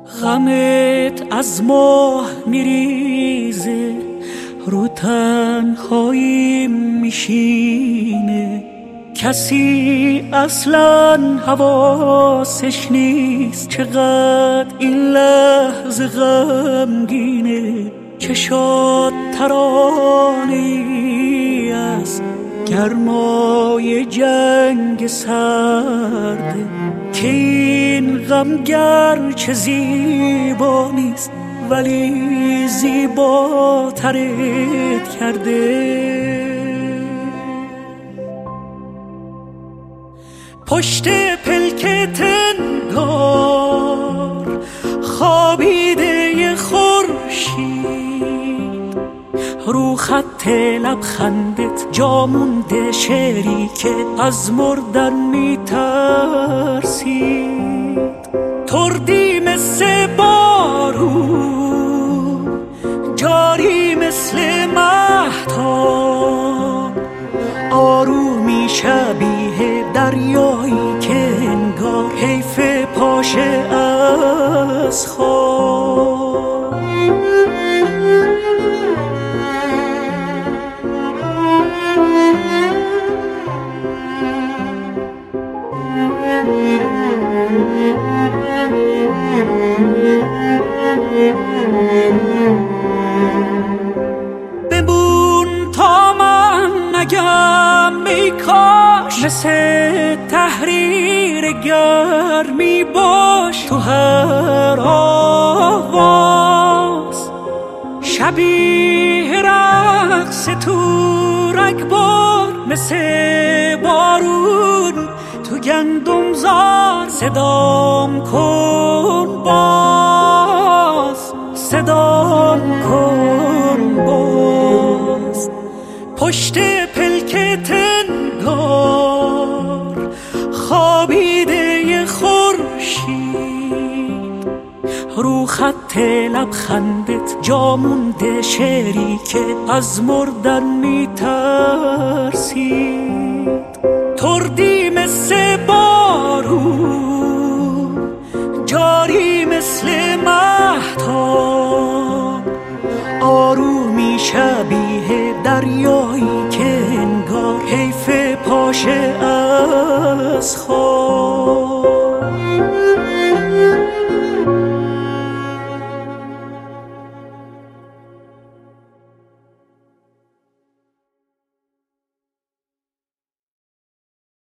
غمت از ماه میریزه، رو تنهایی میشینه، کسی اصلا حواسش نیست چقدر این لحظه غمگینه. چشات ترانه‌ای از گرمای جنگ سرده، که این غم گرچه زیبا نیست ولی زیباترت کرده. پشت پلکت انگار خوابیده خورشید، رو خط لبخندت جا مونده شعری که از مردن میترسید. تردی مثل بارون، جاری مثل مهتاب، آرومی شبیه دریایی که انگار حیف پاشه از خواب. بمون تا من نگم ای کاش، مثل تحریر گرمی باش تو هر آواز، شبیه رقص تو رگبار، مثل بارون تو گندم زار. صدام کن باز، صدام کن باز. پشت پلکت انگار خوابیده خورشید، رو خط لبخندت جا مونده شعری که از مردن میترسید. تردی مثل بارون، جاری مثل مهتاب، آرومی شبیه دریایی که انگار حیف پاشه از خواب.